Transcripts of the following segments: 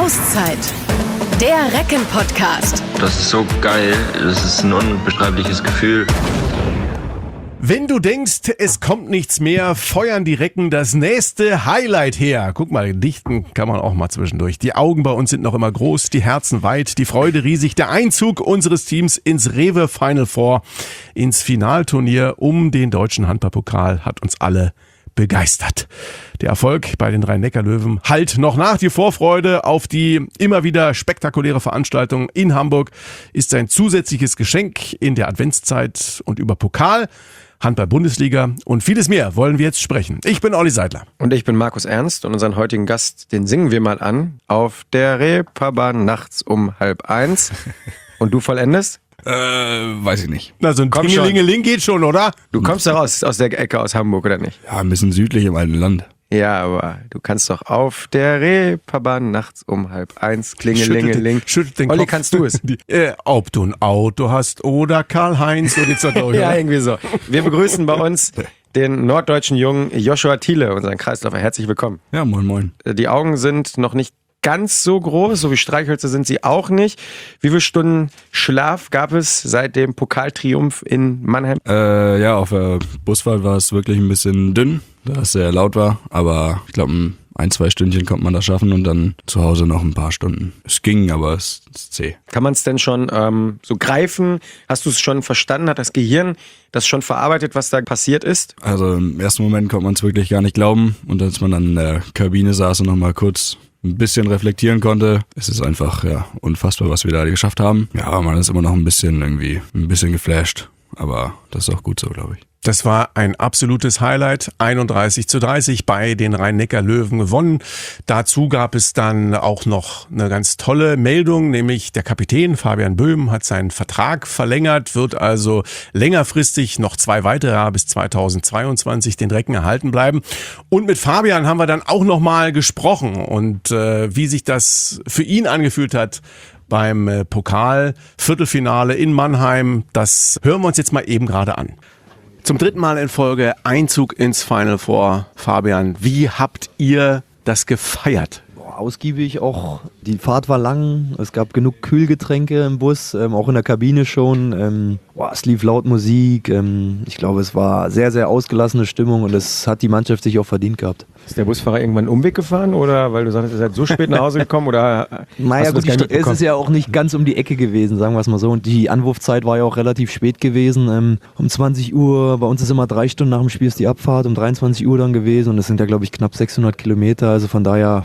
Auszeit. Der Recken-Podcast. Das ist so geil. Das ist ein unbeschreibliches Gefühl. Wenn du denkst, es kommt nichts mehr, feuern die Recken das nächste Highlight her. Guck mal, dichten kann man auch mal zwischendurch. Die Augen bei uns sind noch immer groß, die Herzen weit, die Freude riesig. Der Einzug unseres Teams ins Rewe Final Four, ins Finalturnier um den deutschen Handballpokal hat uns alle begeistert. Der Erfolg bei den Rhein-Neckar-Löwen hallt noch nach. Die Vorfreude auf die immer wieder spektakuläre Veranstaltung in Hamburg ist ein zusätzliches Geschenk in der Adventszeit. Und über Pokal, Handball-Bundesliga und vieles mehr wollen wir jetzt sprechen. Ich bin Olli Seidler. Und ich bin Markus Ernst und unseren heutigen Gast, den singen wir mal an. Auf der Reeperbahn nachts um 12:30. Und du vollendest? Weiß ich nicht. Na, so ein Tingelingeling geht schon, oder? Du kommst doch aus der Ecke aus Hamburg, oder nicht? Ja, ein bisschen südlich im alten Land. Ja, aber du kannst doch auf der Reeperbahn nachts um 12:30 Klingelingeling. Schüttelt den Olli, Kopf. kannst du es? Ob du ein Auto hast oder Karl-Heinz, so geht's doch durch, Ja, oder? irgendwie so. Wir begrüßen bei uns den norddeutschen Jungen Joshua Thiele, unseren Kreisläufer. Herzlich willkommen. Ja, moin moin. Die Augen sind noch nicht ganz so groß, so wie Streichhölzer sind sie auch nicht. Wie viele Stunden Schlaf gab es seit dem Pokaltriumph in Mannheim? Ja, auf der Busfahrt war es wirklich ein bisschen dünn, da es sehr laut war. Aber ich glaube, 1-2 Stündchen konnte man das schaffen und dann zu Hause noch ein paar Stunden. Es ging, aber es ist zäh. Kann man es denn schon so greifen? Hast du es schon verstanden? Hat das Gehirn das schon verarbeitet, was da passiert ist? Also im ersten Moment konnte man es wirklich gar nicht glauben. Und als man dann in der Kabine saß und nochmal kurz ein bisschen reflektieren konnte, es ist einfach unfassbar, was wir da geschafft haben. Ja, man ist immer noch ein bisschen geflasht. Aber das ist auch gut so, glaube ich. Das war ein absolutes Highlight. 31:30 bei den Rhein-Neckar-Löwen gewonnen. Dazu gab es dann auch noch eine ganz tolle Meldung, nämlich der Kapitän Fabian Böhm hat seinen Vertrag verlängert, wird also längerfristig noch 2 weitere Jahre bis 2022 den Recken erhalten bleiben. Und mit Fabian haben wir dann auch nochmal gesprochen und wie sich das für ihn angefühlt hat beim Pokal-Viertelfinale in Mannheim, das hören wir uns jetzt mal eben gerade an. Zum 3. Mal in Folge Einzug ins Final Four. Fabian, wie habt ihr das gefeiert? Ausgiebig auch. Die Fahrt war lang, es gab genug Kühlgetränke im Bus, auch in der Kabine schon. Es lief laut Musik. Ich glaube, es war sehr, sehr ausgelassene Stimmung und das hat die Mannschaft sich auch verdient gehabt. Ist der Busfahrer irgendwann einen Umweg gefahren oder weil du sagst, ihr seid so spät nach Hause gekommen? Oder naja gut, es ist ja auch nicht ganz um die Ecke gewesen, sagen wir es mal so. Und die Anwurfzeit war ja auch relativ spät gewesen. Um 20 Uhr, bei uns ist immer 3 Stunden nach dem Spiel ist die Abfahrt, um 23 Uhr dann gewesen und das sind ja glaube ich knapp 600 Kilometer. Also von daher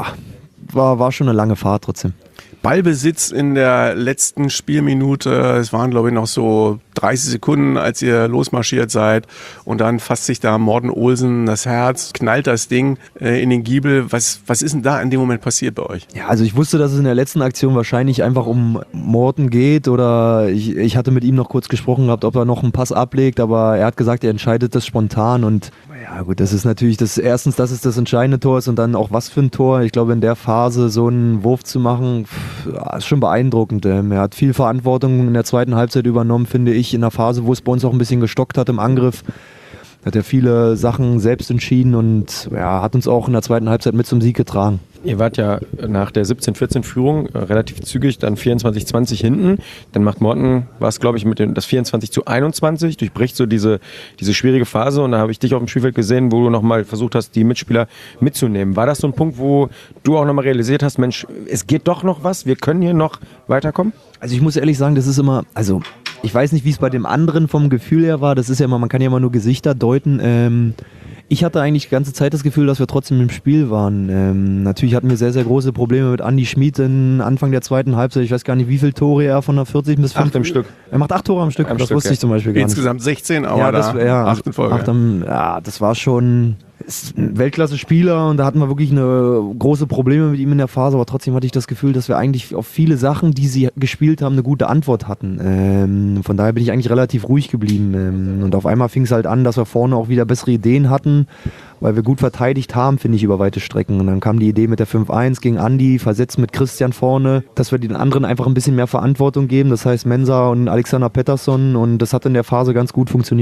war schon eine lange Fahrt trotzdem. Ballbesitz in der letzten Spielminute, es waren glaube ich noch so 30 Sekunden, als ihr losmarschiert seid und dann fasst sich da Morten Olsen das Herz, knallt das Ding in den Giebel. Was ist denn da in dem Moment passiert bei euch? Ja, also ich wusste, dass es in der letzten Aktion wahrscheinlich einfach um Morten geht oder ich hatte mit ihm noch kurz gesprochen gehabt, ob er noch einen Pass ablegt, aber er hat gesagt, er entscheidet das spontan und ja gut, das ist natürlich erstens, dass es das entscheidende Tor ist und dann auch was für ein Tor. Ich glaube, in der Phase so einen Wurf zu machen, ist schon beeindruckend. Er hat viel Verantwortung in der zweiten Halbzeit übernommen, finde ich, in der Phase, wo es bei uns auch ein bisschen gestockt hat im Angriff. Hat er viele Sachen selbst entschieden und hat uns auch in der zweiten Halbzeit mit zum Sieg getragen. Ihr wart ja nach der 17-14-Führung relativ zügig dann 24-20 hinten. Dann macht Morten, war es glaube ich, das 24-21, durchbricht so diese schwierige Phase und da habe ich dich auf dem Spielfeld gesehen, wo du nochmal versucht hast, die Mitspieler mitzunehmen. War das so ein Punkt, wo du auch nochmal realisiert hast, Mensch, es geht doch noch was, wir können hier noch weiterkommen? Also ich muss ehrlich sagen, das ist immer, ich weiß nicht, wie es bei dem anderen vom Gefühl her war, das ist ja immer, man kann ja immer nur Gesichter deuten. Ich hatte eigentlich die ganze Zeit das Gefühl, dass wir trotzdem im Spiel waren. Natürlich hatten wir sehr, sehr große Probleme mit Andi Schmid Anfang der zweiten Halbzeit. Ich weiß gar nicht, wie viele Tore er von der 40 bis 50. 8 im Stück. Er macht 8 Tore am Stück, das wusste ich zum Beispiel gar nicht. Insgesamt 16, aber 8 in Folge. Das war schon ist ein Weltklasse-Spieler und da hatten wir wirklich große Probleme mit ihm in der Phase, aber trotzdem hatte ich das Gefühl, dass wir eigentlich auf viele Sachen, die sie gespielt haben, eine gute Antwort hatten. Von daher bin ich eigentlich relativ ruhig geblieben. Und auf einmal fing es halt an, dass wir vorne auch wieder bessere Ideen hatten, weil wir gut verteidigt haben, finde ich, über weite Strecken. Und dann kam die Idee mit der 5-1 gegen Andi, versetzt mit Christian vorne, dass wir den anderen einfach ein bisschen mehr Verantwortung geben. Das heißt Mensah und Alexander Pettersson, und das hat in der Phase ganz gut funktioniert.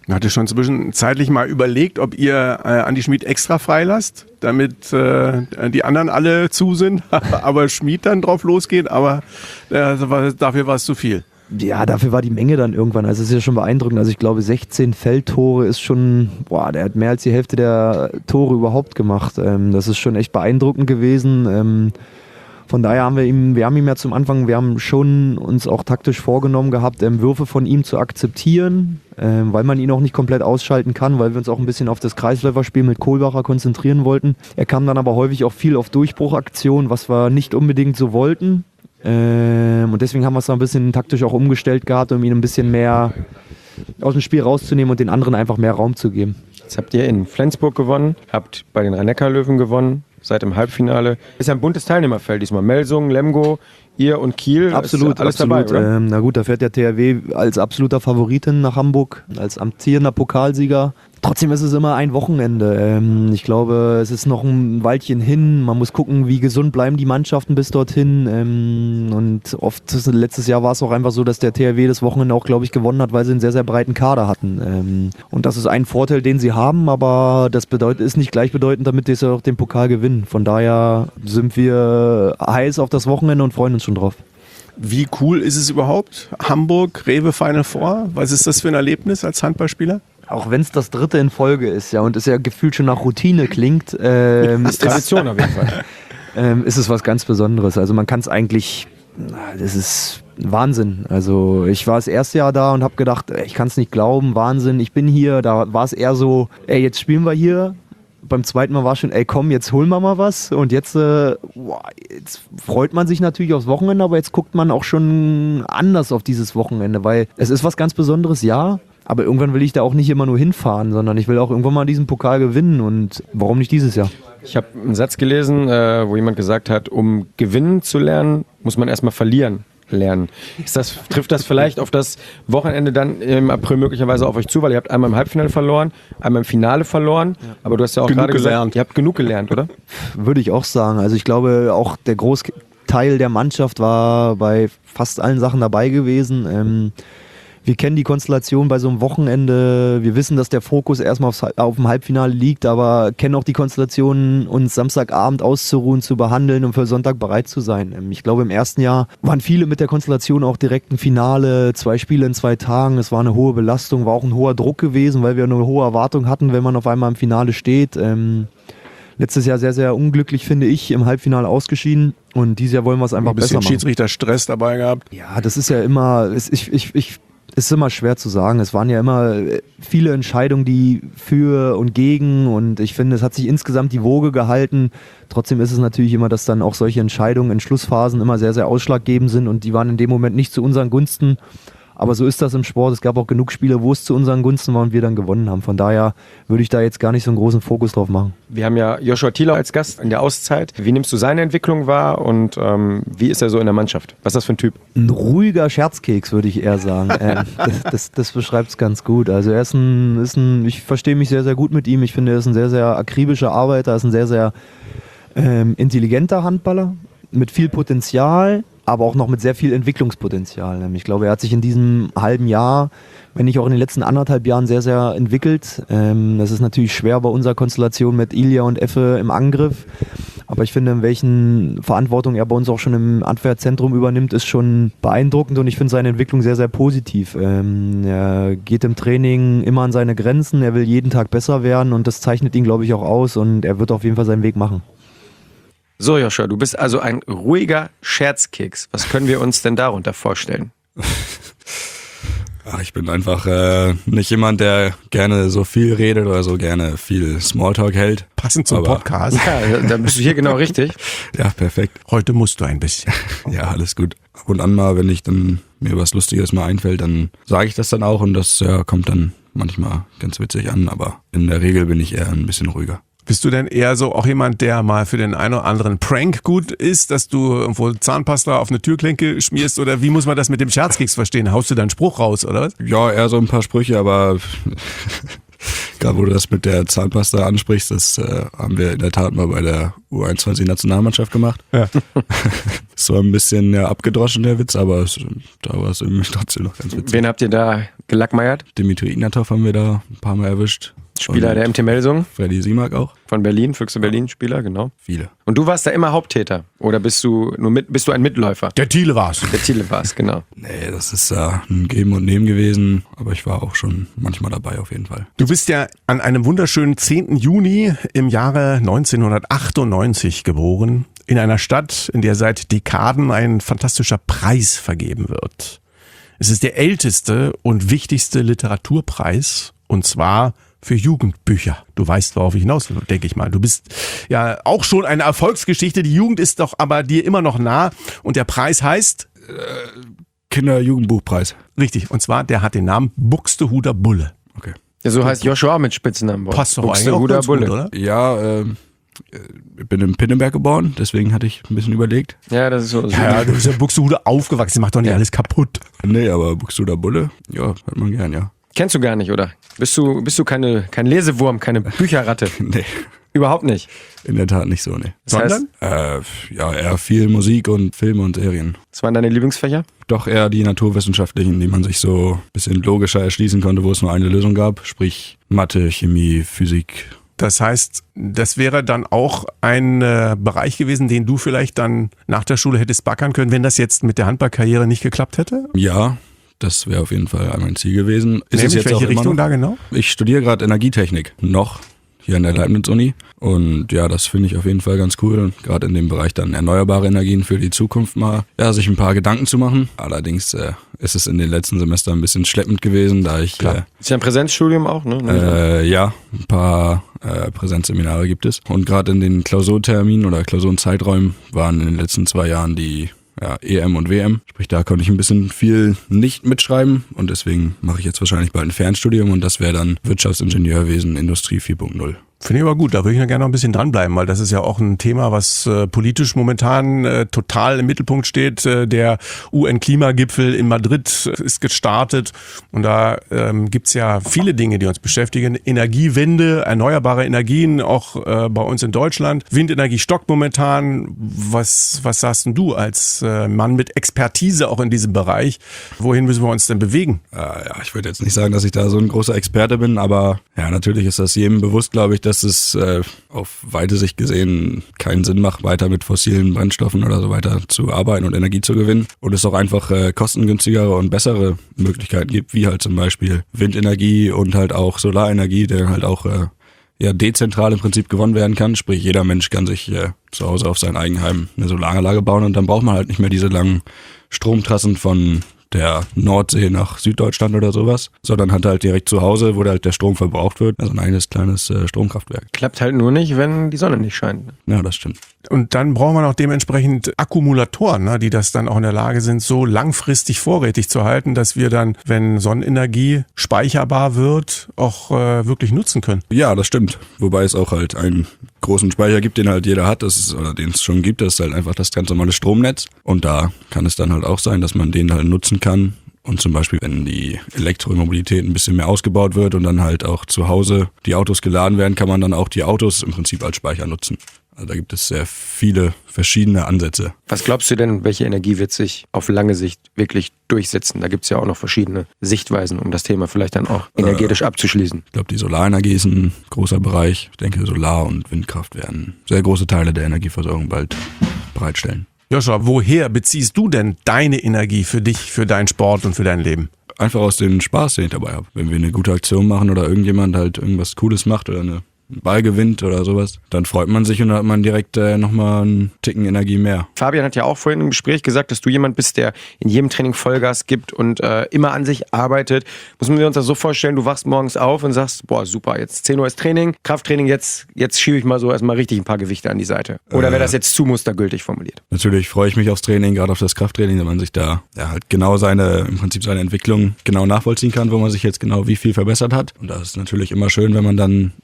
Hatte schon zwischenzeitlich mal überlegt, ob ihr Andi Schmid extra freilasst, damit die anderen alle zu sind, aber Schmid dann drauf losgeht, aber dafür war es zu viel. Ja, dafür war die Menge dann irgendwann. Also es ist ja schon beeindruckend. Also ich glaube 16 Feldtore ist schon, der hat mehr als die Hälfte der Tore überhaupt gemacht. Das ist schon echt beeindruckend gewesen. Von daher haben wir ihm ja zum Anfang, wir haben schon uns auch taktisch vorgenommen gehabt, Würfe von ihm zu akzeptieren, weil man ihn auch nicht komplett ausschalten kann, weil wir uns auch ein bisschen auf das Kreisläuferspiel mit Kohlbacher konzentrieren wollten. Er kam dann aber häufig auch viel auf Durchbruchaktionen, was wir nicht unbedingt so wollten. Und deswegen haben wir es da ein bisschen taktisch auch umgestellt gehabt, um ihn ein bisschen mehr aus dem Spiel rauszunehmen und den anderen einfach mehr Raum zu geben. Jetzt habt ihr in Flensburg gewonnen, habt bei den Rhein-Neckar-Löwen gewonnen, seid im Halbfinale. Ist ja ein buntes Teilnehmerfeld diesmal. Melsungen, Lemgo, ihr und Kiel. Absolut, alles absolut. Dabei, oder? Na gut, da fährt der THW als absoluter Favoritin nach Hamburg, als amtierender Pokalsieger. Trotzdem ist es immer ein Wochenende. Ich glaube, es ist noch ein Weilchen hin. Man muss gucken, wie gesund bleiben die Mannschaften bis dorthin. Und oft, letztes Jahr war es auch einfach so, dass der THW das Wochenende auch, glaube ich, gewonnen hat, weil sie einen sehr, sehr breiten Kader hatten. Und das ist ein Vorteil, den sie haben, aber das ist nicht gleichbedeutend, damit sie auch den Pokal gewinnen. Von daher sind wir heiß auf das Wochenende und freuen uns schon drauf. Wie cool ist es überhaupt? Hamburg, Rewe Final Four? Was ist das für ein Erlebnis als Handballspieler? Auch wenn es das 3. in Folge ist, ja, und es ja gefühlt schon nach Routine klingt, ist Tradition auf jeden Fall. Ist es was ganz Besonderes. Also man kann es eigentlich, das ist Wahnsinn. Also ich war das erste Jahr da und habe gedacht, ich kann es nicht glauben, Wahnsinn, ich bin hier. Da war es eher so, jetzt spielen wir hier. Beim zweiten Mal war es schon, komm, jetzt holen wir mal was. Und jetzt freut man sich natürlich aufs Wochenende, aber jetzt guckt man auch schon anders auf dieses Wochenende, weil es ist was ganz Besonderes, ja. Aber irgendwann will ich da auch nicht immer nur hinfahren, sondern ich will auch irgendwann mal diesen Pokal gewinnen. Und warum nicht dieses Jahr? Ich habe einen Satz gelesen, wo jemand gesagt hat, um gewinnen zu lernen, muss man erstmal verlieren lernen. Trifft das vielleicht auf das Wochenende dann im April möglicherweise auf euch zu, weil ihr habt einmal im Halbfinale verloren, einmal im Finale verloren, aber du hast ja auch gerade gesagt, ihr habt genug gelernt, oder? Würde ich auch sagen. Also ich glaube, auch der Großteil der Mannschaft war bei fast allen Sachen dabei gewesen. Wir kennen die Konstellation bei so einem Wochenende. Wir wissen, dass der Fokus erstmal auf dem Halbfinale liegt, aber kennen auch die Konstellation, uns Samstagabend auszuruhen, zu behandeln und für Sonntag bereit zu sein. Ich glaube, im ersten Jahr waren viele mit der Konstellation auch direkt ein Finale, 2 Spiele in 2 Tagen. Es war eine hohe Belastung, war auch ein hoher Druck gewesen, weil wir eine hohe Erwartung hatten, wenn man auf einmal im Finale steht. Letztes Jahr sehr, sehr unglücklich, finde ich, im Halbfinale ausgeschieden. Und dieses Jahr wollen wir es einfach besser machen. Ein bisschen Schiedsrichter-Stress dabei gehabt. Ja, das ist ja immer... Ist immer schwer zu sagen. Es waren ja immer viele Entscheidungen, die für und gegen, und ich finde, es hat sich insgesamt die Woge gehalten. Trotzdem ist es natürlich immer, dass dann auch solche Entscheidungen in Schlussphasen immer sehr, sehr ausschlaggebend sind, und die waren in dem Moment nicht zu unseren Gunsten. Aber so ist das im Sport. Es gab auch genug Spiele, wo es zu unseren Gunsten war und wir dann gewonnen haben. Von daher würde ich da jetzt gar nicht so einen großen Fokus drauf machen. Wir haben ja Joshua Thieler als Gast in der Auszeit. Wie nimmst du seine Entwicklung wahr und wie ist er so in der Mannschaft? Was ist das für ein Typ? Ein ruhiger Scherzkeks, würde ich eher sagen. Das beschreibt es ganz gut. Also er ist ich verstehe mich sehr, sehr gut mit ihm. Ich finde, er ist ein sehr, sehr akribischer Arbeiter, ist ein sehr, sehr intelligenter Handballer mit viel Potenzial, aber auch noch mit sehr viel Entwicklungspotenzial. Ich glaube, er hat sich in diesem halben Jahr, wenn nicht auch in den letzten 1,5 Jahren, sehr, sehr entwickelt. Das ist natürlich schwer bei unserer Konstellation mit Ilja und Effe im Angriff. Aber ich finde, in welchen Verantwortung er bei uns auch schon im Abwehrzentrum übernimmt, ist schon beeindruckend, und ich finde seine Entwicklung sehr, sehr positiv. Er geht im Training immer an seine Grenzen, er will jeden Tag besser werden, und das zeichnet ihn, glaube ich, auch aus, und er wird auf jeden Fall seinen Weg machen. So, Joshua, du bist also ein ruhiger Scherzkeks. Was können wir uns denn darunter vorstellen? Ach, ich bin einfach nicht jemand, der gerne so viel redet oder so gerne viel Smalltalk hält. Passend zum Podcast. Ja, da bist du hier genau richtig. Ja, perfekt. Heute musst du ein bisschen. Ja, alles gut. Ab und an mal, wenn mir was Lustiges mal einfällt, dann sage ich das dann auch, und das kommt dann manchmal ganz witzig an, aber in der Regel bin ich eher ein bisschen ruhiger. Bist du denn eher so auch jemand, der mal für den einen oder anderen Prank gut ist, dass du irgendwo Zahnpasta auf eine Türklinke schmierst, oder wie muss man das mit dem Scherzkeks verstehen? Haust du da einen Spruch raus, oder was? Ja, eher so ein paar Sprüche, aber Gerade wo du das mit der Zahnpasta ansprichst, das haben wir in der Tat mal bei der U21-Nationalmannschaft gemacht. Ja. Es war ein bisschen abgedroschen, der Witz, aber da war es irgendwie trotzdem noch ganz witzig. Wen habt ihr da gelackmeiert? Dimitri Ignatov haben wir da ein paar Mal erwischt. Spieler Und der MT Melsung? Freddy Simak auch. Von Berlin, Füchse Berlin Spieler, genau. Viele. Und du warst da immer Haupttäter? Oder bist du ein Mitläufer? Der Thiele war's. Der Thiele war's, genau. Nee, das ist ein Geben und Nehmen gewesen, aber ich war auch schon manchmal dabei auf jeden Fall. Du bist ja an einem wunderschönen 10. Juni im Jahre 1998 geboren. In einer Stadt, in der seit Dekaden ein fantastischer Preis vergeben wird. Es ist der älteste und wichtigste Literaturpreis, und zwar für Jugendbücher. Du weißt, worauf ich hinaus will, denke ich mal. Du bist ja auch schon eine Erfolgsgeschichte. Die Jugend ist doch aber dir immer noch nah. Und der Preis heißt? Kinder-Jugendbuchpreis. Richtig. Und zwar, der hat den Namen Buxtehuder Bulle. Okay. Ja, so heißt Joshua auch mit Spitznamen. Passt doch eigentlich auch Buxtehuder ganz gut, Bulle. oder? Ja, ich bin in Pinneberg geboren, deswegen hatte ich ein bisschen überlegt. Ja, das ist so. Ja, du bist ja in Buxtehude aufgewachsen. Macht doch nicht alles kaputt. Nee, aber Buxtehuder Bulle, ja, hört man gern, ja. Kennst du gar nicht, oder? Bist du kein Lesewurm, keine Bücherratte? Nee, Überhaupt nicht. in der Tat nicht so, nee. Das heißt, Ja, eher viel Musik und Filme und Serien. was waren deine Lieblingsfächer? Doch eher die naturwissenschaftlichen, die man sich so ein bisschen logischer erschließen konnte, wo es nur eine Lösung gab. Sprich Mathe, Chemie, Physik. Das heißt, das wäre dann auch ein Bereich gewesen, den du vielleicht dann nach der Schule hättest backern können, wenn das jetzt mit der Handballkarriere nicht geklappt hätte? Ja, das wäre auf jeden Fall mein Ziel gewesen. Ist es Nämlich jetzt welche auch immer Richtung noch? da genau? Ich studiere gerade Energietechnik noch hier an der Leibniz-Uni und ja, das finde ich auf jeden Fall ganz cool, gerade in dem Bereich dann erneuerbare Energien für die Zukunft mal, ja, sich ein paar Gedanken zu machen. Allerdings ist es in den letzten Semestern ein bisschen schleppend gewesen, da ich Ist ja ein Präsenzstudium auch, ne? ja, ein paar Präsenzseminare gibt es und gerade in den Klausurterminen oder Klausurenzeiträumen waren in den letzten 2 Jahren die EM und WM. Sprich, da konnte ich ein bisschen viel nicht mitschreiben und deswegen mache ich jetzt wahrscheinlich bald ein Fernstudium und das wäre dann Wirtschaftsingenieurwesen Industrie 4.0. Finde ich aber gut, da würde ich ja gerne noch ein bisschen dranbleiben, weil das ist ja auch ein Thema, was politisch momentan total im Mittelpunkt steht. Der UN-Klimagipfel in Madrid ist gestartet und da gibt's ja viele Dinge, die uns beschäftigen. Energiewende, erneuerbare Energien, auch bei uns in Deutschland. Windenergie stockt momentan. Was sagst denn du als Mann mit Expertise auch in diesem Bereich? Wohin müssen wir uns denn bewegen? Ja, ich würde jetzt nicht sagen, dass ich da so ein großer Experte bin, aber ja, natürlich ist das jedem bewusst, glaube ich, dass es auf weite Sicht gesehen keinen Sinn macht, weiter mit fossilen Brennstoffen oder so weiter zu arbeiten und Energie zu gewinnen. Und es auch einfach kostengünstigere und bessere Möglichkeiten gibt, wie halt zum Beispiel Windenergie und halt auch Solarenergie, der halt auch dezentral im Prinzip gewonnen werden kann. Sprich, jeder Mensch kann sich zu Hause auf sein Eigenheim eine Solaranlage bauen und dann braucht man halt nicht mehr diese langen Stromtrassen von der Nordsee nach Süddeutschland oder sowas, sondern hat halt direkt zu Hause, wo halt der Strom verbraucht wird, also ein eigenes kleines Stromkraftwerk. Klappt halt nur nicht, wenn die Sonne nicht scheint. Ja, das stimmt. Und dann brauchen wir noch dementsprechend Akkumulatoren, ne, die das dann auch in der Lage sind, so langfristig vorrätig zu halten, dass wir dann, wenn Sonnenenergie speicherbar wird, auch wirklich nutzen können. Ja, das stimmt. Wobei es auch halt einen großen Speicher gibt, den halt jeder hat, oder den es schon gibt, das ist halt einfach das ganz normale Stromnetz. Und da kann es dann halt auch sein, dass man den halt nutzen kann. Und zum Beispiel, wenn die Elektromobilität ein bisschen mehr ausgebaut wird und dann halt auch zu Hause die Autos geladen werden, kann man dann auch die Autos im Prinzip als Speicher nutzen. Also da gibt es sehr viele verschiedene Ansätze. Was glaubst du denn, welche Energie wird sich auf lange Sicht wirklich durchsetzen? Da gibt es ja auch noch verschiedene Sichtweisen, um das Thema vielleicht dann auch energetisch abzuschließen. Ich glaube, die Solarenergie ist ein großer Bereich. Ich denke, Solar- und Windkraft werden sehr große Teile der Energieversorgung bald bereitstellen. Joshua, woher beziehst du denn deine Energie für dich, für deinen Sport und für dein Leben? Einfach aus dem Spaß, den ich dabei habe. Wenn wir eine gute Aktion machen oder irgendjemand halt irgendwas Cooles macht oder einen Ball gewinnt oder sowas, dann freut man sich und dann hat man direkt nochmal einen Ticken Energie mehr. Fabian hat ja auch vorhin im Gespräch gesagt, dass du jemand bist, der in jedem Training Vollgas gibt und immer an sich arbeitet. Muss man sich uns das so vorstellen, du wachst morgens auf und sagst, boah super, jetzt 10 Uhr ist Training, Krafttraining, jetzt schiebe ich mal so erstmal richtig ein paar Gewichte an die Seite. Oder wäre das jetzt zu mustergültig formuliert? Natürlich freue ich mich aufs Training, gerade auf das Krafttraining, wenn man sich da halt genau im Prinzip seine Entwicklung genau nachvollziehen kann, wo man sich jetzt genau wie viel verbessert hat. Und das ist natürlich immer schön, wenn man dann schafft,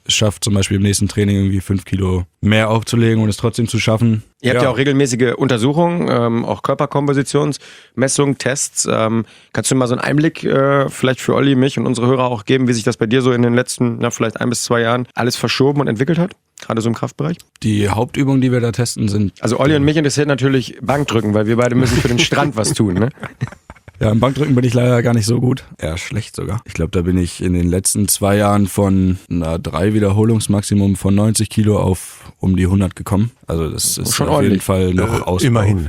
zum Beispiel im nächsten Training irgendwie 5 Kilo mehr aufzulegen und es trotzdem zu schaffen. Ihr habt ja auch regelmäßige Untersuchungen, auch Körperkompositionsmessungen, Tests. Kannst du mal so einen Einblick vielleicht für Olli, mich und unsere Hörer auch geben, wie sich das bei dir so in den letzten, vielleicht 1 bis 2 Jahren alles verschoben und entwickelt hat? Gerade so im Kraftbereich? Die Hauptübungen, die wir da testen, sind... Also Olli und mich interessiert natürlich Bankdrücken, weil wir beide müssen für den Strand was tun, ne? Ja, im Bankdrücken bin ich leider gar nicht so gut. Eher schlecht sogar. Ich glaube, da bin ich in den letzten 2 Jahren von einer 3 Wiederholungsmaximum von 90 Kilo auf um die 100 gekommen. Also das ist schon auf ordentlich. jeden Fall noch Ausbau. Immerhin.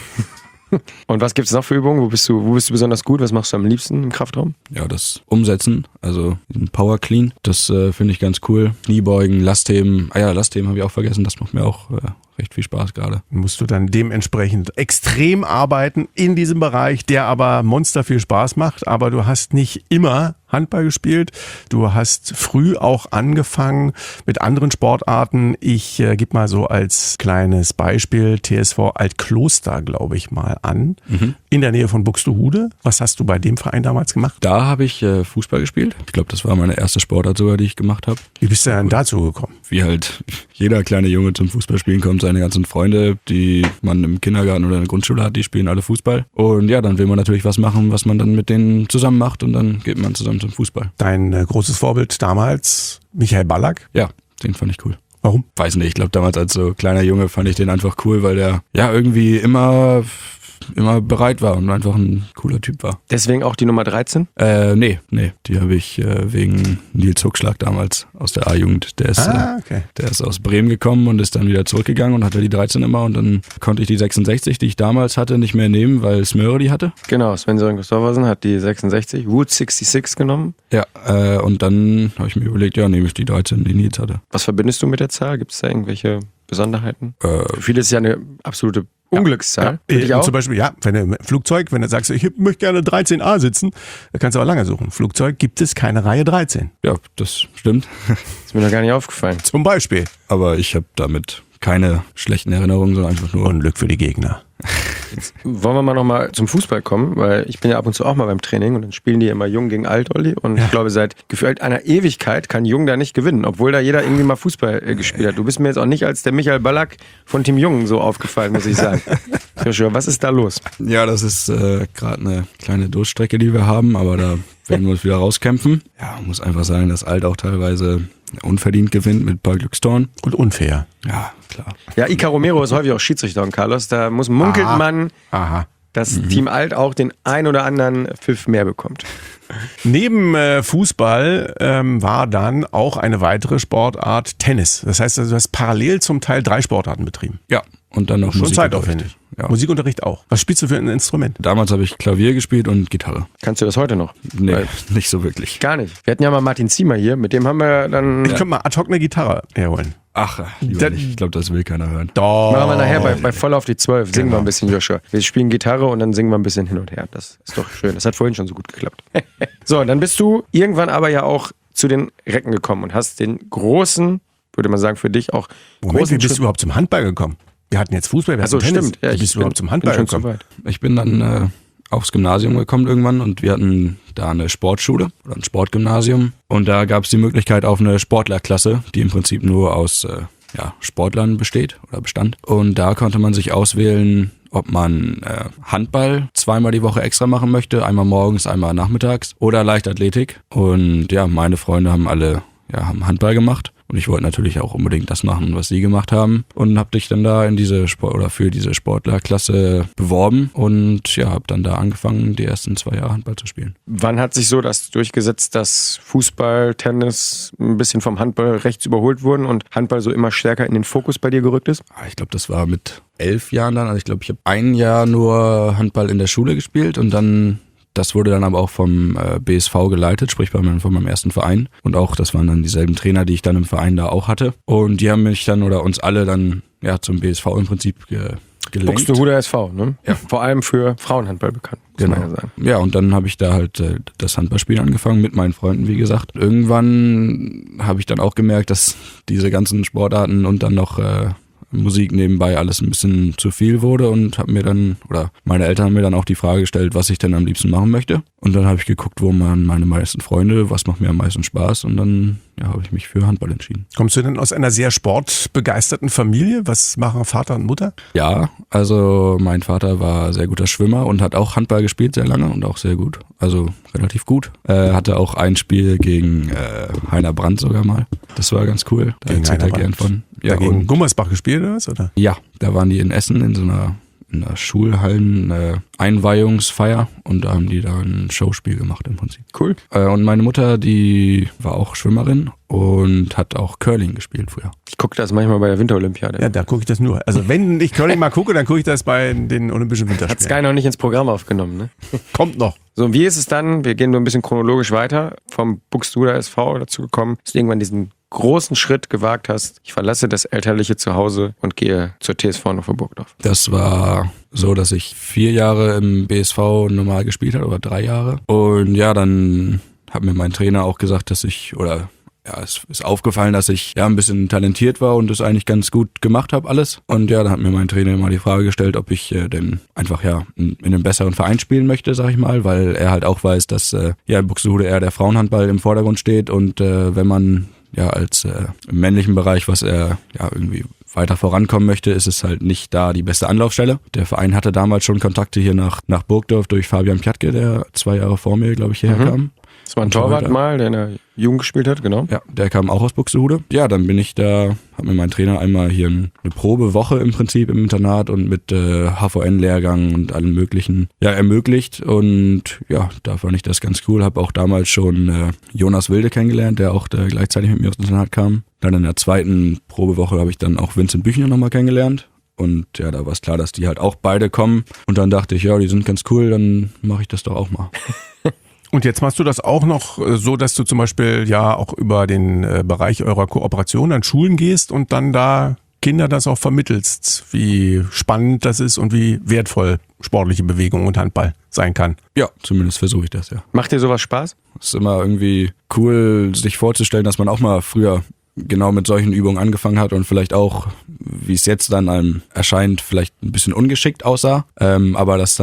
Und was gibt es noch für Übungen? Wo bist du besonders gut? Was machst du am liebsten im Kraftraum? Ja, das Umsetzen, also diesen Power Clean, das finde ich ganz cool. Kniebeugen, Lastheben. Lastheben habe ich auch vergessen, das macht mir auch recht viel Spaß gerade. Musst du dann dementsprechend extrem arbeiten in diesem Bereich, der aber monster viel Spaß macht, aber du hast nicht immer Handball gespielt. Du hast früh auch angefangen mit anderen Sportarten. Ich gebe mal so als kleines Beispiel TSV Altkloster, glaube ich, mal an. In der Nähe von Buxtehude. Was hast du bei dem Verein damals gemacht? Da habe ich Fußball gespielt. Ich glaube, das war meine erste Sportart sogar, die ich gemacht habe. Wie bist du denn dazu gekommen? Wie halt jeder kleine Junge zum Fußballspielen kommt, seine ganzen Freunde, die man im Kindergarten oder in der Grundschule hat, die spielen alle Fußball. Und ja, dann will man natürlich was machen, was man dann mit denen zusammen macht und dann geht man zusammen zum Fußball. Dein großes Vorbild damals, Michael Ballack? Ja, den fand ich cool. Warum? Weiß nicht, ich glaube damals als so kleiner Junge fand ich den einfach cool, weil der ja irgendwie immer bereit war und einfach ein cooler Typ war. Deswegen auch die Nummer 13? Nee, die habe ich wegen Nils Huckschlag damals aus der A-Jugend. Der ist aus Bremen gekommen und ist dann wieder zurückgegangen und hatte die 13 immer und dann konnte ich die 66, die ich damals hatte, nicht mehr nehmen, weil Smöre die hatte. Genau, Sven-Sören Christoffersen hat die 66, Route 66 genommen. Ja, und dann habe ich mir überlegt, ja, nehme ich die 13, die Nils hatte. Was verbindest du mit der Zahl? Gibt es da irgendwelche Besonderheiten? Für viele ist es ja eine absolute Unglückszahl. Ja. Zum Beispiel, wenn du im Flugzeug, wenn du sagst, ich möchte gerne 13a sitzen, dann kannst du aber lange suchen. Flugzeug gibt es keine Reihe 13. Ja, das stimmt. Ist mir noch gar nicht aufgefallen. Zum Beispiel. Aber ich habe damit keine schlechten Erinnerungen, sondern einfach nur Unglück für die Gegner. Jetzt wollen wir mal nochmal zum Fußball kommen, weil ich bin ja ab und zu auch mal beim Training und dann spielen die immer Jung gegen Alt, Olli. Und ich glaube, seit gefühlt einer Ewigkeit kann Jung da nicht gewinnen, obwohl da jeder irgendwie mal Fußball gespielt hat. Du bist mir jetzt auch nicht als der Michael Ballack von Team Jung so aufgefallen, muss ich sagen. Joshua, was ist da los? Ja, das ist gerade eine kleine Durststrecke, die wir haben, aber da werden wir uns wieder rauskämpfen. Ja, man muss einfach sagen, dass Alt auch teilweise unverdient gewinnt mit ein paar Glückstoren. Und unfair. Ja, klar. Ja, Ica Romero ist häufig auch Schiedsrichter und Carlos, da munkelt man, dass Team Alt auch den ein oder anderen Pfiff mehr bekommt. Neben Fußball war dann auch eine weitere Sportart Tennis. Das heißt, du hast parallel zum Teil 3 Sportarten betrieben. Ja, und dann noch Schon Musikunterricht. zeitaufwendig. Ja. Musikunterricht auch. Was spielst du für ein Instrument? Damals habe ich Klavier gespielt und Gitarre. Kannst du das heute noch? Nee, Weil- nicht so wirklich. Gar nicht. Wir hatten ja mal Martin Ziemer hier, mit dem haben wir dann... Ich könnte mal ad hoc eine Gitarre herholen. Ach, lieber nicht. Ich glaube, das will keiner hören. Doch. Machen wir nachher bei Voll auf die 12. Singen wir ein bisschen, Joshua. Wir spielen Gitarre und dann singen wir ein bisschen hin und her. Das ist doch schön. Das hat vorhin schon so gut geklappt. So, dann bist du irgendwann aber ja auch zu den Recken gekommen und hast den großen, würde man sagen, für dich auch Moment, wie großen bist du überhaupt zum Handball gekommen? Wir hatten jetzt Fußball, wir hatten Achso, Tennis. stimmt. Ja, wie bist du überhaupt zum Handball bin schon gekommen? zu weit. Ich bin dann aufs Gymnasium gekommen irgendwann und wir hatten da eine Sportschule oder ein Sportgymnasium und da gab es die Möglichkeit auf eine Sportlerklasse, die im Prinzip nur aus Sportlern besteht oder bestand. Und da konnte man sich auswählen, ob man Handball 2-mal die Woche extra machen möchte, einmal morgens, einmal nachmittags oder Leichtathletik. Und ja, meine Freunde haben alle haben Handball gemacht. Und ich wollte natürlich auch unbedingt das machen, was sie gemacht haben. Und habe dich dann da in diese für diese Sportlerklasse beworben. Und ja, habe dann da angefangen, die ersten 2 Jahre Handball zu spielen. Wann hat sich so das durchgesetzt, dass Fußball, Tennis ein bisschen vom Handball rechts überholt wurden und Handball so immer stärker in den Fokus bei dir gerückt ist? Ich glaube, das war mit 11 Jahren dann. Also ich glaube, ich habe 1 Jahr nur Handball in der Schule gespielt und dann... Das wurde dann aber auch vom BSV geleitet, sprich von meinem ersten Verein. Und auch, das waren dann dieselben Trainer, die ich dann im Verein da auch hatte. Und die haben mich dann oder uns alle dann zum BSV im Prinzip gelenkt. Buxtehude SV, ne? Ja. Vor allem für Frauenhandball bekannt, muss man ja sagen. Ja, und dann habe ich da halt das Handballspielen angefangen mit meinen Freunden, wie gesagt. Irgendwann habe ich dann auch gemerkt, dass diese ganzen Sportarten und dann noch Musik nebenbei alles ein bisschen zu viel wurde und meine Eltern haben mir dann auch die Frage gestellt, was ich denn am liebsten machen möchte. Und dann habe ich geguckt, wo waren meine meisten Freunde, was macht mir am meisten Spaß und dann habe ich mich für Handball entschieden. Kommst du denn aus einer sehr sportbegeisterten Familie? Was machen Vater und Mutter? Ja, also mein Vater war sehr guter Schwimmer und hat auch Handball gespielt sehr lange und auch sehr gut, also relativ gut. Hatte auch ein Spiel gegen Heiner Brandt sogar mal. Das war ganz cool. Da erzählt er gern von. Ja, gegen Gummersbach gespielt oder was? Oder? Ja, da waren die in Essen in so einer Schulhallen Einweihungsfeier und da haben die da ein Showspiel gemacht im Prinzip. Cool. Und meine Mutter, die war auch Schwimmerin und hat auch Curling gespielt früher. Ich gucke das manchmal bei der Winterolympiade. Ja, da gucke ich das nur. Also wenn ich Curling mal gucke, dann gucke ich das bei den Olympischen Winterspielen. Hat Sky noch nicht ins Programm aufgenommen, ne? Kommt noch. So, und wie ist es dann, wir gehen nur ein bisschen chronologisch weiter, vom Buxtehuder SV dazu gekommen, dass du irgendwann diesen großen Schritt gewagt hast, ich verlasse das elterliche Zuhause und gehe zur TSV Hannover Burgdorf. Das war so, dass ich 4 Jahre im BSV normal gespielt habe oder 3 Jahre. Und ja, dann hat mir mein Trainer auch gesagt, es ist aufgefallen, dass ich ein bisschen talentiert war und es eigentlich ganz gut gemacht habe alles. Und ja, dann hat mir mein Trainer mal die Frage gestellt, ob ich denn einfach in einem besseren Verein spielen möchte, sag ich mal, weil er halt auch weiß, dass in Buxtehude eher der Frauenhandball im Vordergrund steht und wenn man als im männlichen Bereich, was er irgendwie weiter vorankommen möchte, ist es halt nicht da die beste Anlaufstelle. Der Verein hatte damals schon Kontakte hier nach Burgdorf durch Fabian Pjatke, der 2 Jahre vor mir, glaube ich, hierher kam. Das war ein Torwart mal, der in der Jugend gespielt hat, genau. Ja, der kam auch aus Buxtehude. Ja, dann bin ich da, hat mir mein Trainer einmal hier eine Probewoche im Prinzip im Internat und mit HVN-Lehrgang und allem möglichen ermöglicht. Und ja, da fand ich das ganz cool. Habe auch damals schon Jonas Wilde kennengelernt, der auch gleichzeitig mit mir aus dem Internat kam. Dann in der 2. Probewoche habe ich dann auch Vincent Büchner nochmal kennengelernt. Und ja, da war es klar, dass die halt auch beide kommen. Und dann dachte ich, ja, die sind ganz cool, dann mache ich das doch auch mal. Und jetzt machst du das auch noch so, dass du zum Beispiel auch über den Bereich eurer Kooperation an Schulen gehst und dann da Kinder das auch vermittelst, wie spannend das ist und wie wertvoll sportliche Bewegung und Handball sein kann. Ja, zumindest versuche ich das, ja. Macht dir sowas Spaß? Es ist immer irgendwie cool, sich vorzustellen, dass man auch mal früher genau mit solchen Übungen angefangen hat und vielleicht auch, wie es jetzt dann einem erscheint, vielleicht ein bisschen ungeschickt aussah, aber dass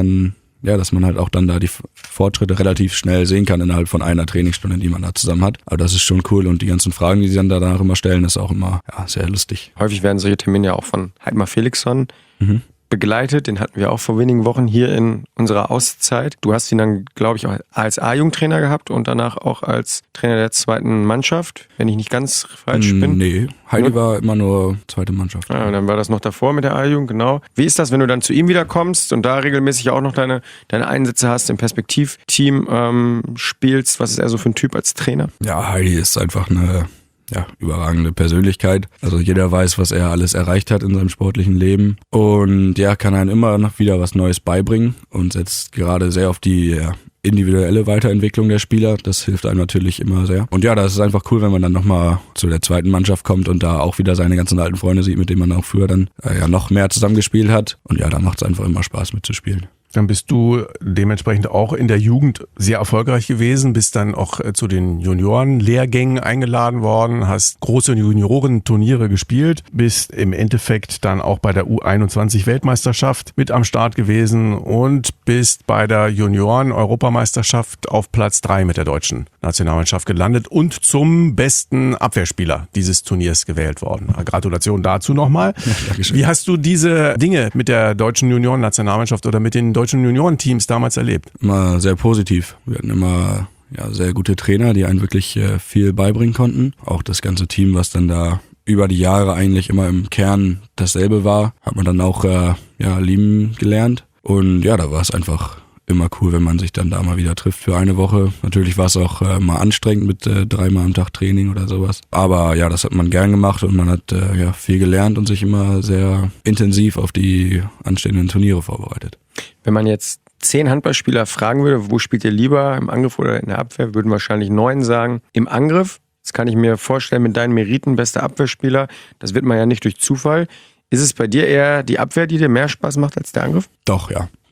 man halt auch dann da die Fortschritte relativ schnell sehen kann innerhalb von einer Trainingsstunde, die man da zusammen hat. Aber das ist schon cool und die ganzen Fragen, die sie dann danach immer stellen, ist auch immer sehr lustig. Häufig werden solche Termine ja auch von Heidmar Felixson begleitet. Den hatten wir auch vor wenigen Wochen hier in unserer Auszeit. Du hast ihn dann, glaube ich, auch als A-Jugendtrainer gehabt und danach auch als Trainer der 2. Mannschaft, wenn ich nicht ganz falsch bin. Nee, Heidi war immer nur 2. Mannschaft. Ja, und dann war das noch davor mit der A-Jugend, genau. Wie ist das, wenn du dann zu ihm wieder kommst und da regelmäßig auch noch deine Einsätze hast, im Perspektivteam spielst? Was ist er so für ein Typ als Trainer? Ja, Heidi ist einfach eine überragende Persönlichkeit. Also jeder weiß, was er alles erreicht hat in seinem sportlichen Leben und kann einem immer noch wieder was Neues beibringen und setzt gerade sehr auf die individuelle Weiterentwicklung der Spieler. Das hilft einem natürlich immer sehr. Und das ist einfach cool, wenn man dann nochmal zu der 2. Mannschaft kommt und da auch wieder seine ganzen alten Freunde sieht, mit denen man auch früher dann noch mehr zusammengespielt hat. Und da macht es einfach immer Spaß mitzuspielen. Dann bist du dementsprechend auch in der Jugend sehr erfolgreich gewesen, bist dann auch zu den Junioren-Lehrgängen eingeladen worden, hast große Juniorenturniere gespielt, bist im Endeffekt dann auch bei der U21-Weltmeisterschaft mit am Start gewesen und bist bei der Junioren-Europameisterschaft auf Platz 3 mit der deutschen Nationalmannschaft gelandet und zum besten Abwehrspieler dieses Turniers gewählt worden. Gratulation dazu nochmal. Ja, wie hast du diese Dinge mit der deutschen Junioren-Nationalmannschaft oder mit den deutschen Juniorenteams damals erlebt? Immer sehr positiv. Wir hatten immer sehr gute Trainer, die einen wirklich viel beibringen konnten. Auch das ganze Team, was dann da über die Jahre eigentlich immer im Kern dasselbe war, hat man dann auch lieben gelernt. Und da war es einfach immer cool, wenn man sich dann da mal wieder trifft für eine Woche. Natürlich war es auch mal anstrengend mit 3-mal am Tag Training oder sowas. Aber das hat man gern gemacht und man hat viel gelernt und sich immer sehr intensiv auf die anstehenden Turniere vorbereitet. Wenn man jetzt 10 Handballspieler fragen würde, wo spielt ihr lieber, im Angriff oder in der Abwehr, würden wahrscheinlich 9 sagen, im Angriff. Das kann ich mir vorstellen mit deinen Meriten, bester Abwehrspieler. Das wird man ja nicht durch Zufall. Ist es bei dir eher die Abwehr, die dir mehr Spaß macht als der Angriff? Doch, ja.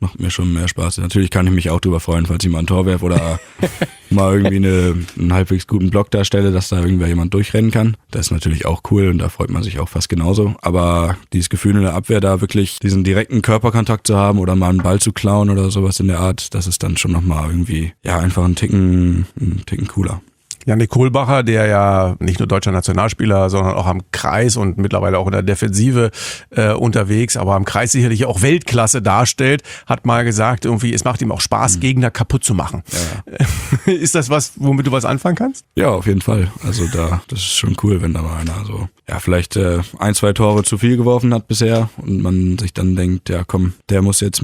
macht mir schon mehr Spaß. Natürlich kann ich mich auch drüber freuen, falls ich mal ein Tor werfe oder mal irgendwie einen halbwegs guten Block darstelle, dass da irgendwer jemand durchrennen kann. Das ist natürlich auch cool und da freut man sich auch fast genauso. Aber dieses Gefühl in der Abwehr, da wirklich diesen direkten Körperkontakt zu haben oder mal einen Ball zu klauen oder sowas in der Art, das ist dann schon nochmal irgendwie, ja, einfach ein Ticken cooler. Jannik Kohlbacher, der ja nicht nur deutscher Nationalspieler, sondern auch am Kreis und mittlerweile auch in der Defensive unterwegs, aber am Kreis sicherlich auch Weltklasse darstellt, hat mal gesagt, irgendwie, es macht ihm auch Spaß, Gegner kaputt zu machen. Ja. Ist das was, womit du was anfangen kannst? Ja, auf jeden Fall. Also das ist schon cool, wenn da mal einer so, ja, vielleicht 1-2 Tore zu viel geworfen hat bisher und man sich dann denkt, ja komm, der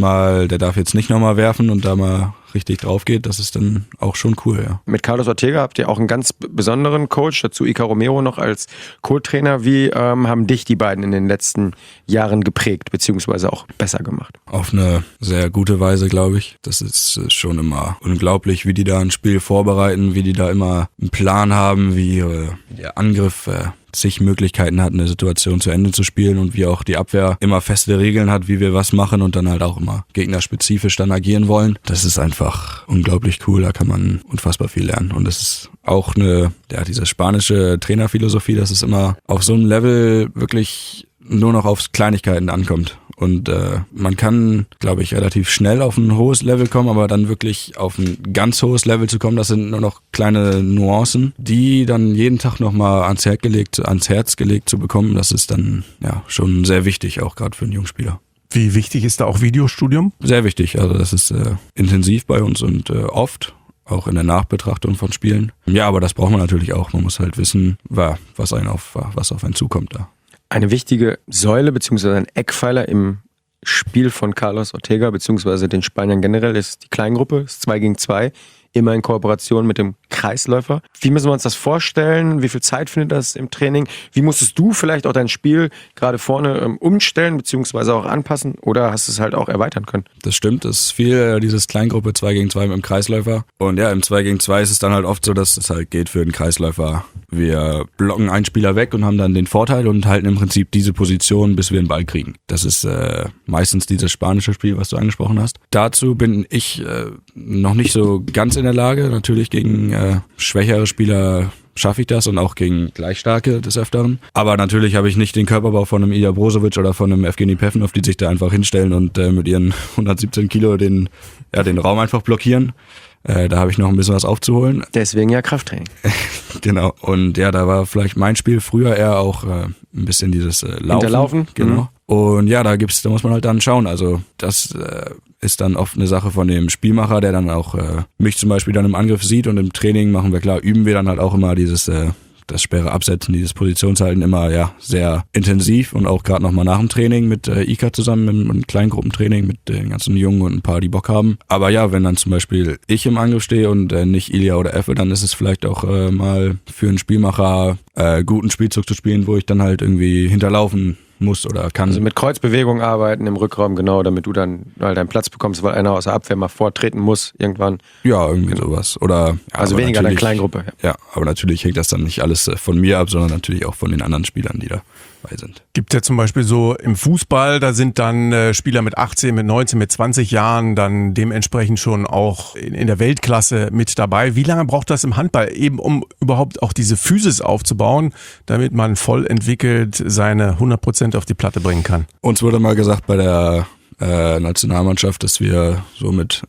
darf jetzt nicht nochmal werfen und da mal richtig drauf geht, das ist dann auch schon cool, ja. Mit Carlos Ortega habt ihr auch einen ganz besonderen Coach, dazu Iker Romero noch als Co-Trainer. Wie haben dich die beiden in den letzten Jahren geprägt, beziehungsweise auch besser gemacht? Auf eine sehr gute Weise, glaube ich. Das ist schon immer unglaublich, wie die da ein Spiel vorbereiten, wie die da immer einen Plan haben, wie der Angriff zig Möglichkeiten hat, eine Situation zu Ende zu spielen und wie auch die Abwehr immer feste Regeln hat, wie wir was machen und dann halt auch immer gegnerspezifisch dann agieren wollen. Das ist einfach unglaublich cool, da kann man unfassbar viel lernen und das ist auch diese spanische Trainerphilosophie, dass es immer auf so einem Level wirklich nur noch auf Kleinigkeiten ankommt. Und man kann, glaube ich, relativ schnell auf ein hohes Level kommen, aber dann wirklich auf ein ganz hohes Level zu kommen, das sind nur noch kleine Nuancen, die dann jeden Tag nochmal ans Herz gelegt zu bekommen, das ist dann ja schon sehr wichtig, auch gerade für einen Jungspieler. Wie wichtig ist da auch Videostudium? Sehr wichtig, also das ist intensiv bei uns und oft. Auch in der Nachbetrachtung von Spielen. Ja, aber das braucht man natürlich auch. Man muss halt wissen, was auf einen zukommt da. Eine wichtige Säule bzw. ein Eckpfeiler im Spiel von Carlos Ortega bzw. den Spaniern generell ist die Kleingruppe, das 2 gegen 2, immer in Kooperation mit dem Kreisläufer. Wie müssen wir uns das vorstellen? Wie viel Zeit findet das im Training? Wie musstest du vielleicht auch dein Spiel gerade vorne umstellen bzw. auch anpassen oder hast du es halt auch erweitern können? Das stimmt, es ist viel dieses Kleingruppe 2 gegen 2 mit dem Kreisläufer. Und ja, im 2 gegen 2 ist es dann halt oft so, dass es halt geht für den Kreisläufer. Wir blocken einen Spieler weg und haben dann den Vorteil und halten im Prinzip diese Position, bis wir den Ball kriegen. Das ist meistens dieses spanische Spiel, was du angesprochen hast. Dazu bin ich noch nicht so ganz in der Lage. Natürlich gegen schwächere Spieler schaffe ich das und auch gegen Gleichstarke des Öfteren. Aber natürlich habe ich nicht den Körperbau von einem Ilya Brozovic oder von einem Evgeny Pevnov, die sich da einfach hinstellen und mit ihren 117 Kilo den Raum einfach blockieren. Da habe ich noch ein bisschen was aufzuholen. Deswegen ja Krafttraining. Genau. Und ja, da war vielleicht mein Spiel früher eher auch ein bisschen dieses Laufen. Hinterlaufen. Genau. Und ja, da muss man halt dann schauen. Also das ist dann oft eine Sache von dem Spielmacher, der dann auch mich zum Beispiel dann im Angriff sieht und im Training üben wir dann halt auch immer das schwere Absetzen, dieses Positionshalten immer sehr intensiv und auch gerade nochmal nach dem Training mit Iker zusammen im Kleingruppentraining mit den ganzen Jungen und ein paar, die Bock haben. Aber ja, wenn dann zum Beispiel ich im Angriff stehe und nicht Ilya oder Effe, dann ist es vielleicht auch mal für einen Spielmacher guten Spielzug zu spielen, wo ich dann halt irgendwie hinterlaufen muss oder kann. Also mit Kreuzbewegung arbeiten im Rückraum, genau, damit du dann halt deinen Platz bekommst, weil einer aus der Abwehr mal vortreten muss irgendwann. Ja, irgendwie sowas. Oder also weniger in der Kleingruppe. Ja, aber natürlich hängt das dann nicht alles von mir ab, sondern natürlich auch von den anderen Spielern, die dabei sind. Gibt ja zum Beispiel so im Fußball, da sind dann Spieler mit 18, mit 19, mit 20 Jahren dann dementsprechend schon auch in der Weltklasse mit dabei. Wie lange braucht das im Handball, eben um überhaupt auch diese Physis aufzubauen, damit man voll entwickelt seine 100% auf die Platte bringen kann? Uns wurde mal gesagt bei der Nationalmannschaft, dass wir so mit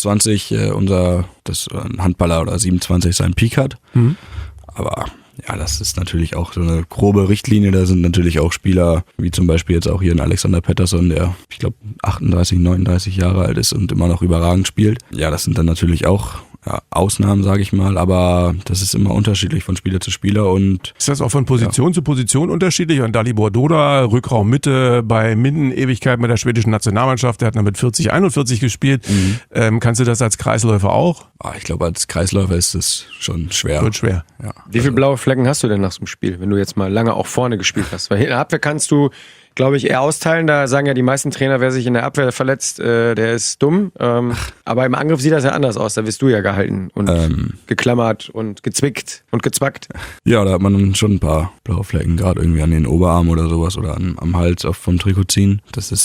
26 ein Handballer oder 27 seinen Peak hat. Mhm. Aber ja, das ist natürlich auch so eine grobe Richtlinie. Da sind natürlich auch Spieler, wie zum Beispiel jetzt auch hier ein Alexander Pettersson, der, ich glaube, 38, 39 Jahre alt ist und immer noch überragend spielt. Ja, das sind dann natürlich auch Ausnahmen, sage ich mal, aber das ist immer unterschiedlich von Spieler zu Spieler. Und ist das auch von Position zu Position unterschiedlich? Und Dalibor Doda, Rückraum Mitte, bei Minden Ewigkeit mit der schwedischen Nationalmannschaft, der hat dann mit 40, 41 gespielt. Mhm. Kannst du das als Kreisläufer auch? Ich glaube, als Kreisläufer ist es schon schwer. Wird schwer. Ja. Wie viele blaue Flecken hast du denn nach so einem Spiel, wenn du jetzt mal lange auch vorne gespielt hast? Weil in der Abwehr kannst du, glaube ich, eher austeilen. Da sagen ja die meisten Trainer, wer sich in der Abwehr verletzt, der ist dumm. Aber im Angriff sieht das ja anders aus. Da wirst du ja gehalten und geklammert und gezwickt und gezwackt. Ja, da hat man dann schon ein paar blaue Flecken, gerade irgendwie an den Oberarm oder sowas oder am Hals vom Trikot ziehen. Das ist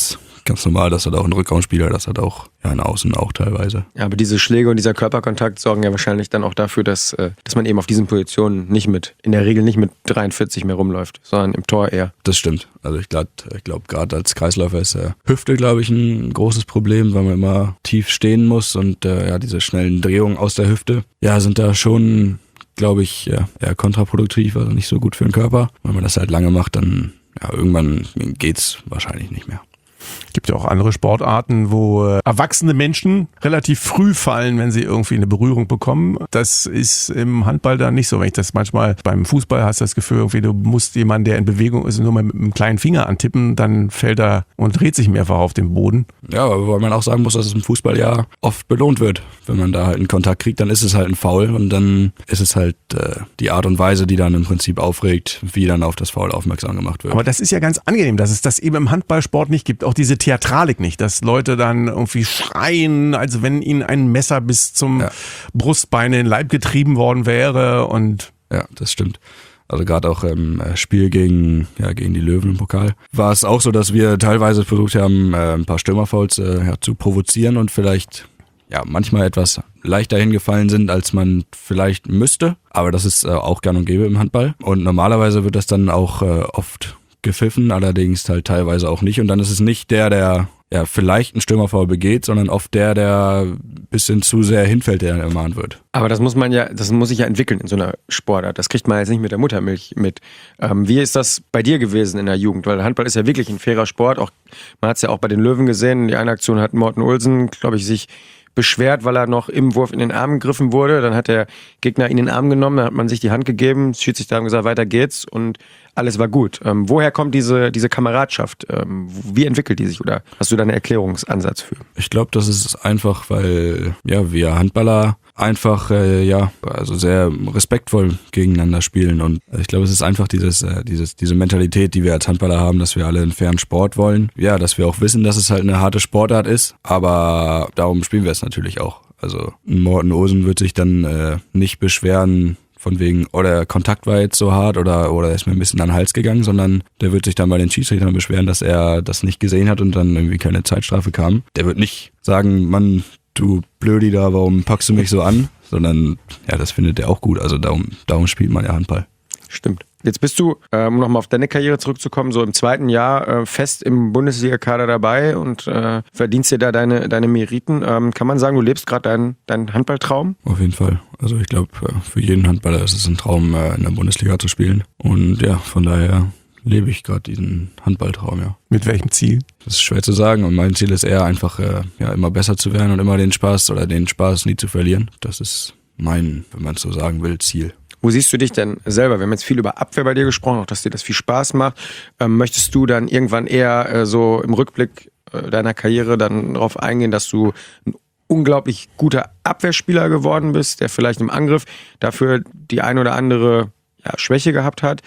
ganz normal. Das hat auch ein Rückraumspieler, das hat auch ein Außen auch teilweise. Ja, aber diese Schläge und dieser Körperkontakt sorgen ja wahrscheinlich dann auch dafür, dass man eben auf diesen Positionen in der Regel nicht mit 43 mehr rumläuft, sondern im Tor eher. Das stimmt. Also ich glaube, gerade als Kreisläufer ist Hüfte, glaube ich, ein großes Problem, weil man immer tief stehen muss und diese schnellen Drehungen aus der Hüfte, sind da schon, glaube ich, eher kontraproduktiv, also nicht so gut für den Körper. Wenn man das halt lange macht, dann irgendwann geht's wahrscheinlich nicht mehr. Gibt ja auch andere Sportarten, wo erwachsene Menschen relativ früh fallen, wenn sie irgendwie eine Berührung bekommen. Das ist im Handball dann nicht so. Wenn ich das manchmal beim Fußball hast, das Gefühl, irgendwie du musst jemanden, der in Bewegung ist, nur mal mit einem kleinen Finger antippen, dann fällt er und dreht sich mehrfach auf den Boden. Ja, aber weil man auch sagen muss, dass es im Fußball ja oft belohnt wird. Wenn man da halt einen Kontakt kriegt, dann ist es halt ein Foul und dann ist es halt die Art und Weise, die dann im Prinzip aufregt, wie dann auf das Foul aufmerksam gemacht wird. Aber das ist ja ganz angenehm, dass es das eben im Handballsport nicht gibt. Auch diese Theatralik nicht, dass Leute dann irgendwie schreien, als wenn ihnen ein Messer bis zum Brustbein in den Leib getrieben worden wäre. Und ja, das stimmt. Also gerade auch im Spiel gegen die Löwen im Pokal war es auch so, dass wir teilweise versucht haben, ein paar Stürmerfouls zu provozieren und vielleicht manchmal etwas leichter hingefallen sind, als man vielleicht müsste. Aber das ist auch gang und gäbe im Handball. Und normalerweise wird das dann auch oft gepfiffen, allerdings halt teilweise auch nicht. Und dann ist es nicht der vielleicht einen Stürmerfoul begeht, sondern oft der ein bisschen zu sehr hinfällt, der ermahnt wird. Aber das muss sich ja entwickeln in so einer Sportart. Das kriegt man jetzt nicht mit der Muttermilch mit. Wie ist das bei dir gewesen in der Jugend? Weil Handball ist ja wirklich ein fairer Sport. Man hat es ja auch bei den Löwen gesehen. Die eine Aktion hat Morten Olsen, glaube ich, sich beschwert, weil er noch im Wurf in den Arm gegriffen wurde. Dann hat der Gegner ihn in den Arm genommen, dann hat man sich die Hand gegeben, Schiedsrichter haben gesagt, weiter geht's und alles war gut. Woher kommt diese Kameradschaft? Wie entwickelt die sich oder hast du da einen Erklärungsansatz für? Ich glaube, das ist einfach, weil wir Handballer einfach also sehr respektvoll gegeneinander spielen und ich glaube, es ist einfach diese Mentalität, die wir als Handballer haben, dass wir alle einen fairen Sport wollen. Ja, dass wir auch wissen, dass es halt eine harte Sportart ist, aber darum spielen wir es natürlich auch. Also Morten Olsen wird sich dann nicht beschweren von wegen, der Kontakt war jetzt so hart oder er ist mir ein bisschen an den Hals gegangen, sondern der wird sich dann bei den Schiedsrichtern beschweren, dass er das nicht gesehen hat und dann irgendwie keine Zeitstrafe kam. Der wird nicht sagen, Mann, du Blödi da, warum packst du mich so an? Sondern, das findet er auch gut. Also darum spielt man ja Handball. Stimmt. Jetzt bist du, um nochmal auf deine Karriere zurückzukommen, so im zweiten Jahr fest im Bundesliga-Kader dabei und verdienst dir da deine Meriten. Kann man sagen, du lebst gerade deinen Handballtraum? Auf jeden Fall. Also ich glaube, für jeden Handballer ist es ein Traum, in der Bundesliga zu spielen. Und von daher lebe ich gerade diesen Handballtraum, ja. Mit welchem Ziel? Das ist schwer zu sagen und mein Ziel ist eher einfach, immer besser zu werden und immer den Spaß nie zu verlieren. Das ist mein, wenn man es so sagen will, Ziel. Wo siehst du dich denn selber? Wir haben jetzt viel über Abwehr bei dir gesprochen, auch dass dir das viel Spaß macht. Möchtest du dann irgendwann eher so im Rückblick deiner Karriere dann darauf eingehen, dass du ein unglaublich guter Abwehrspieler geworden bist, der vielleicht im Angriff dafür die ein oder andere Schwäche gehabt hat?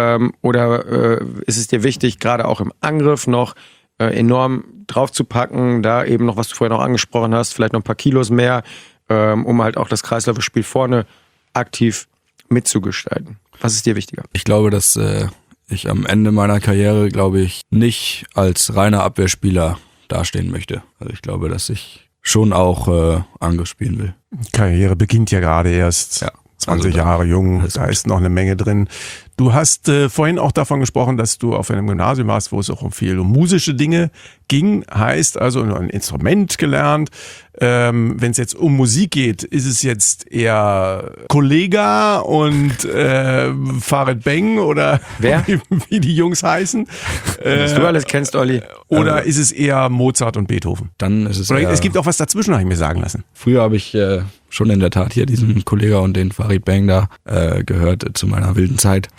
Oder ist es dir wichtig, gerade auch im Angriff noch enorm draufzupacken, da eben noch, was du vorher noch angesprochen hast, vielleicht noch ein paar Kilos mehr, um halt auch das Kreisläuferspiel vorne aktiv mitzugestalten? Was ist dir wichtiger? Ich glaube, dass ich am Ende meiner Karriere, nicht als reiner Abwehrspieler dastehen möchte. Also ich glaube, dass ich schon auch Angriff spielen will. Karriere beginnt ja gerade erst. 20 Jahre jung, da ist noch eine Menge drin. Du hast vorhin auch davon gesprochen, dass du auf einem Gymnasium warst, wo es auch viel um musische Dinge ging. Heißt also ein Instrument gelernt. Wenn es jetzt um Musik geht, ist es jetzt eher Kollega und Farid Bang oder wer? Wie die Jungs heißen. Was du alles kennst, Olli. Oder ist es eher Mozart und Beethoven? Dann ist es oder es gibt auch was dazwischen, habe ich mir sagen lassen. Früher habe ich schon in der Tat hier diesen Kollega und den Farid Bang da gehört zu meiner wilden Zeit.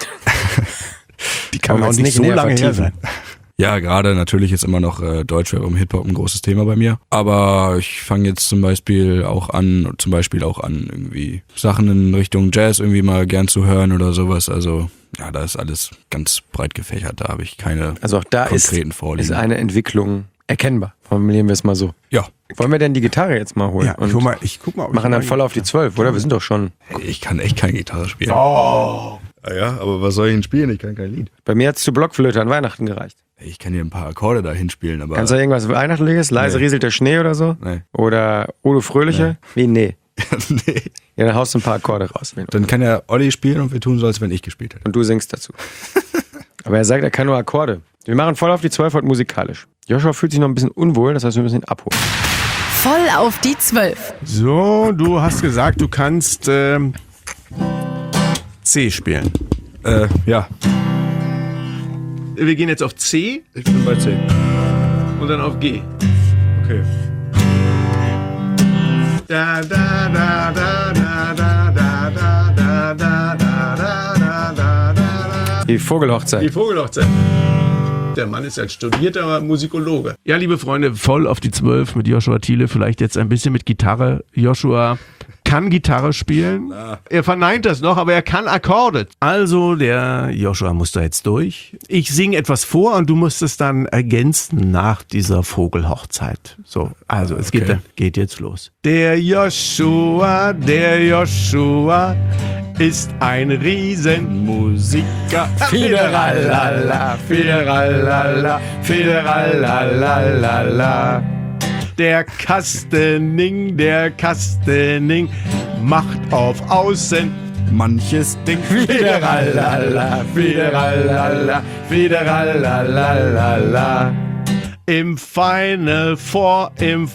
Die kann auch nicht so lange her sein. Ja, gerade natürlich ist immer noch Deutschrap und Hip-Hop ein großes Thema bei mir. Aber ich fange jetzt zum Beispiel auch an, irgendwie Sachen in Richtung Jazz irgendwie mal gern zu hören oder sowas. Also da ist alles ganz breit gefächert. Da habe ich keine also auch da konkreten Vorlieben. Ist eine Entwicklung erkennbar. Formulieren wir es mal so. Ja. Wollen wir denn die Gitarre jetzt mal holen? Ja, ich guck mal. Machen dann voll auf die 12, oder? Wir sind doch schon... Ich kann echt keine Gitarre spielen. Oh. Ja, aber was soll ich denn spielen? Ich kann kein Lied. Bei mir hat's zu Blockflöte an Weihnachten gereicht. Ich kann hier ein paar Akkorde da hinspielen, aber... Kannst du irgendwas Weihnachtliches? Leise rieselt der Schnee oder so? Nee. Oder Udo Fröhliche? Wie, nee. Nee. Ja, dann haust du ein paar Akkorde raus. Dann kann ja Olli spielen und wir tun so, als wenn ich gespielt hätte. Und du singst dazu. Aber er sagt, er kann nur Akkorde. Wir machen voll auf die 12 heute musikalisch. Joshua fühlt sich noch ein bisschen unwohl, das heißt, wir müssen ihn abholen. Voll auf die 12. So, du hast gesagt, du kannst C spielen. Ja. Wir gehen jetzt auf C Ich bin bei C. und dann auf G. Okay. Da, da, da, da, da, da, da, da, da, da, da, da, da, da. Die Vogelhochzeit. Die Vogelhochzeit. Der Mann ist ein studierter Musikologe. Ja, liebe Freunde, voll auf die 12 mit Joshua Thiele. Vielleicht jetzt ein bisschen mit Gitarre. Joshua kann Gitarre spielen. Er verneint das noch, aber er kann Akkorde. Also, der Joshua muss da jetzt durch. Ich singe etwas vor und du musst es dann ergänzen nach dieser Vogelhochzeit. So, also es geht jetzt los. Der Joshua ist ein Riesenmusiker. Fideralala, fideralala, fideralala. Der Kastening macht auf Außen Manches Ding. Fideralala, fideralala, fideralala. Im Final Four,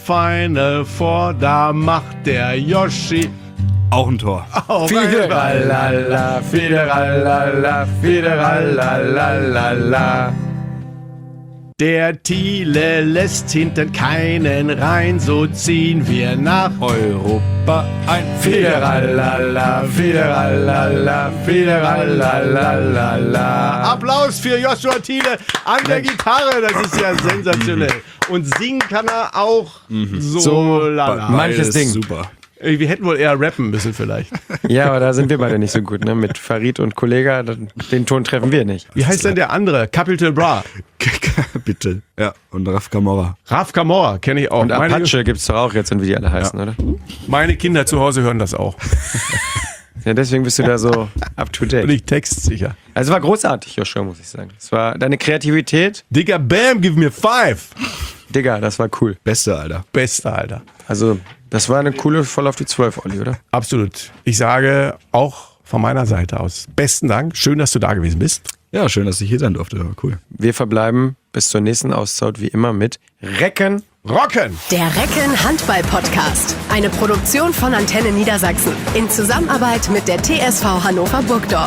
da macht der Yoshi Auch ein Tor. Fideralala, fideralala, fideralala. Der Thiele lässt hinten keinen rein, so ziehen wir nach Europa ein. Fideralala, fideralala, fideralala. Applaus für Joshua Thiele an der Gitarre, das ist ja sensationell. Und singen kann er auch so lala. Manches Ding. Super. Wir hätten wohl eher rappen müssen vielleicht. Ja, aber da sind wir beide nicht so gut, ne? Mit Farid und Kollega, den Ton treffen wir nicht. Wie heißt denn der andere? Capital Bra. Bitte. Ja, und Raf Camorra. Raf Camorra kenne ich auch. Und Apache gibt's doch auch jetzt, und wie die alle heißen, oder? Meine Kinder zu Hause hören das auch. Ja, deswegen bist du da so up to date. Bin ich textsicher. Also es war großartig, Joshua, muss ich sagen. Es war deine Kreativität. Digga, bam, give me 5. Digga, das war cool. Beste, Alter. Beste, Alter. Also, das war eine coole voll auf die 12, Olli, oder? Absolut. Ich sage auch von meiner Seite aus besten Dank. Schön, dass du da gewesen bist. Ja, schön, dass ich hier sein durfte. Cool. Wir verbleiben bis zur nächsten Auszeit wie immer mit Recken. Rocken! Der Recken Handball-Podcast. Eine Produktion von Antenne Niedersachsen. In Zusammenarbeit mit der TSV Hannover Burgdorf.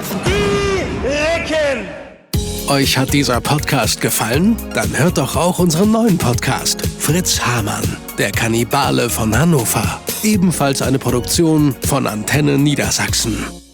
Euch hat dieser Podcast gefallen? Dann hört doch auch unseren neuen Podcast. Fritz Hamann, der Kannibale von Hannover. Ebenfalls eine Produktion von Antenne Niedersachsen.